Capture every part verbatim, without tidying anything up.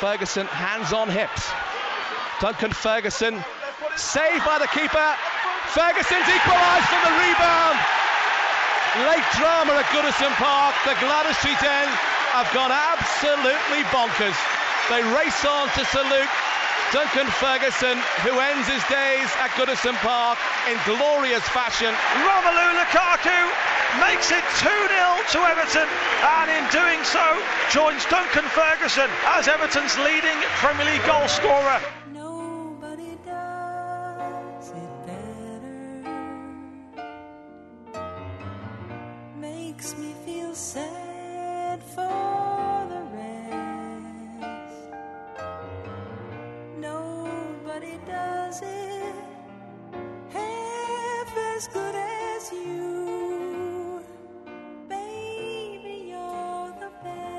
Ferguson, hands on hips. Duncan Ferguson, saved by the keeper. Ferguson's equalised for the rebound. Late drama at Goodison Park. The Gwladys Street End have gone absolutely bonkers. They race on to salute Duncan Ferguson, who ends his days at Goodison Park in glorious fashion. Romelu Lukaku makes it two nil to Everton, and in doing so joins Duncan Ferguson as Everton's leading Premier League goal scorer. Nobody does it better. Makes me feel sad for the rest. Nobody does it half as good as you. Baby, you're the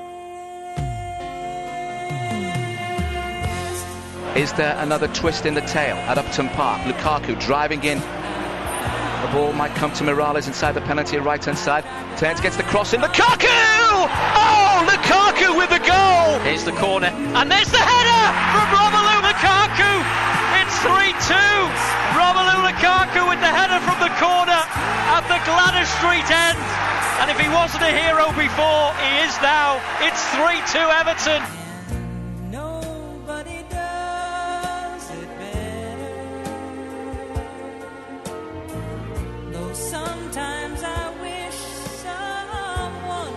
best. Is there another twist in the tail at Upton Park? Lukaku driving in. The ball might come to Mirallas inside the penalty right-hand side. Turns, gets the cross in. Lukaku! Oh, Lukaku with the goal! Here's the corner, and there's the header from Romelu Lukaku! It's three two! Romelu Lukaku with the header from the corner at the Gwladys Street End. And if he wasn't a hero before, he is now. It's three two Everton. Nobody does it better. Though sometimes I wish someone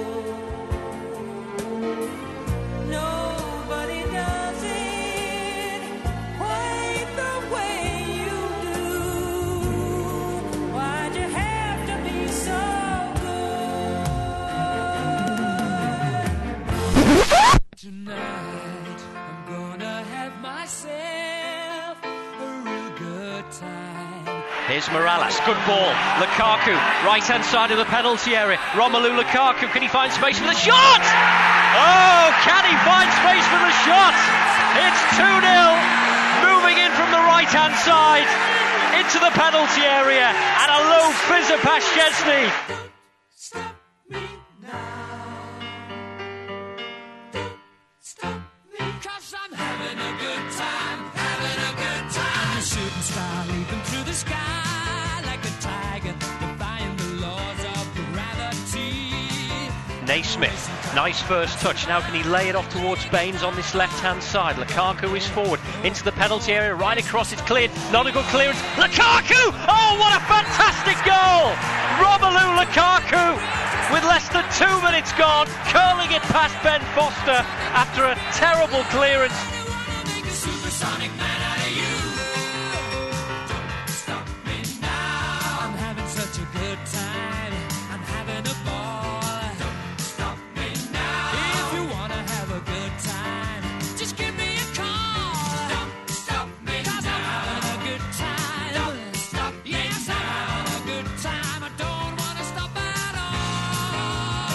could. Nobody does it quite the way you do. Why'd you have to be so good? Tonight I'm gonna have myself a real good time. Here's Mirallas, good ball. Lukaku, right-hand side of the penalty area. Romelu Lukaku, can he find space for the shot? Oh, can he find space for the shot? It's two nil, moving in from the right-hand side into the penalty area, and a low fizzer past Chesney. Stop me now. Stop me, 'cause I'm having a good time, having a good time. A shooting star leaping through the sky like a tiger, defying the laws of gravity. Naismith, nice first touch. Now can he lay it off towards Baines on this left-hand side? Lukaku is forward into the penalty area, right across, it's cleared. Not a good clearance. Lukaku! Oh, what a fantastic goal! Romelu Lukaku, with less than two minutes gone, curling it past Ben Foster after a terrible clearance. Make a supersonic man out of you. Don't stop me now. I'm having such a good time. I'm having a ball. Don't stop me now. If you wanna have a good time, just give me a call. Don't stop me 'cause now. I'm having a good time. Don't stop me yes, now. I'm having a good time. I don't wanna stop at all.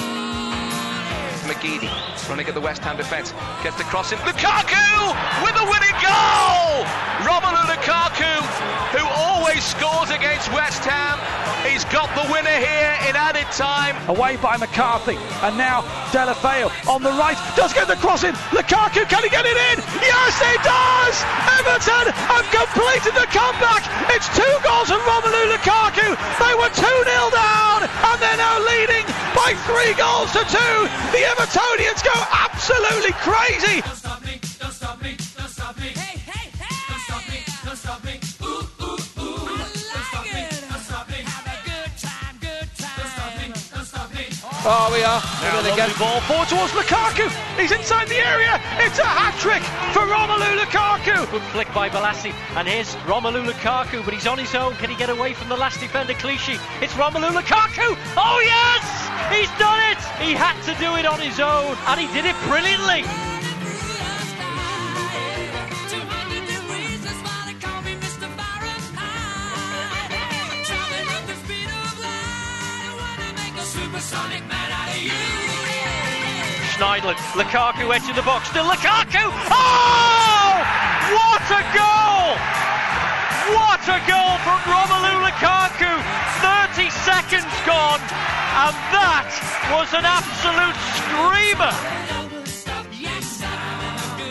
McGeady running at the West Ham defence, gets the cross in. Lukaku with the winning goal! Romelu Lukaku, who always scores against West Ham, he's got the winner here in added time. Away by McCarthy, and now Delafeu on the right does get the cross in. Lukaku, can he get it in? Yes, he does! Everton have completed the comeback. It's two goals from Romelu Lukaku. They were two nil down, and they're now leading by three goals to two. The Evertonians go absolutely crazy. Don't stop me, don't stop me, don't stop me. Hey, hey, hey! Don't stop me, don't stop me. Ooh, ooh, ooh. I like don't stop me, don't stop me. Have a good time, good time. Don't stop me, don't stop me. Oh, we are. Now We're going to get ball forward towards Lukaku. He's inside the area. It's a hat-trick for Romelu Lukaku. Good flick by Balassi, and here's Romelu Lukaku, but he's on his own. Can he get away from the last defender, Clichy? It's Romelu Lukaku! Oh yes! He's done it! He had to do it on his own, and he did it brilliantly. Supersonic man out of you. Schneiderlin, Lukaku edge of the box, still Lukaku! Oh! What a goal! What a goal from Romelu Lukaku! thirty seconds gone, and that was an absolute screamer!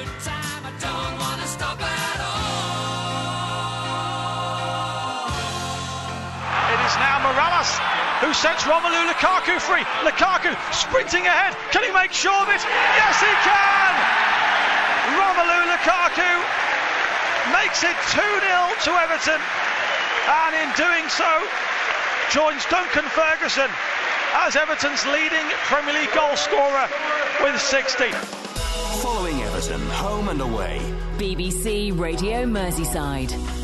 Morales, who sets Romelu Lukaku free. Lukaku sprinting ahead. Can he make sure of it? Yes, he can! Romelu Lukaku makes it two nil to Everton, and in doing so joins Duncan Ferguson as Everton's leading Premier League goal scorer with sixty. Following Everton home and away. B B C Radio Merseyside.